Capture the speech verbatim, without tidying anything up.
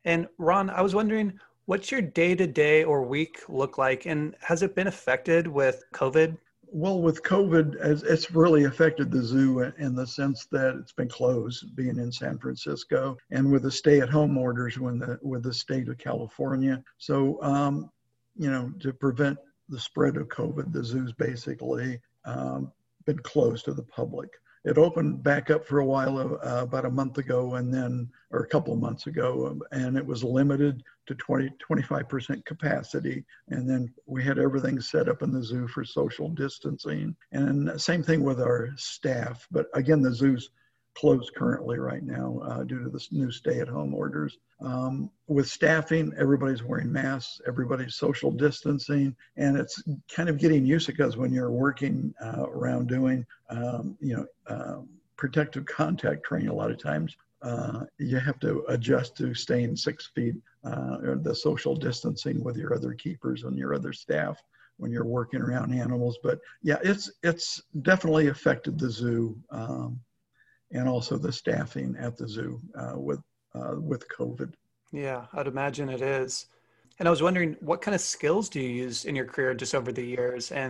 And Ron, I was wondering, what's your day to day or week look like? And has it been affected with COVID? Well, with COVID, as it's really affected the zoo in the sense that it's been closed, being in San Francisco, and with the stay-at-home orders when the with the state of California. So, um, you know, to prevent the spread of COVID, the zoo's basically um, been closed to the public. It opened back up for a while, uh, about a month ago, and then, or a couple of months ago, um, and it was limited to twenty, twenty-five percent capacity. And then we had everything set up in the zoo for social distancing. And same thing with our staff. But again, the zoo's closed currently right now uh, due to the new stay-at-home orders. Um, with staffing, everybody's wearing masks, everybody's social distancing, and it's kind of getting used to, because when you're working uh, around doing, um, you know, uh, protective contact training, a lot of times uh, you have to adjust to staying six feet, uh, or the social distancing with your other keepers and your other staff when you're working around animals. But yeah, it's it's definitely affected the zoo. Um, and also the staffing at the zoo uh, with uh, with COVID. Yeah, I'd imagine it is. And I was wondering, what kind of skills do you use in your career just over the years? And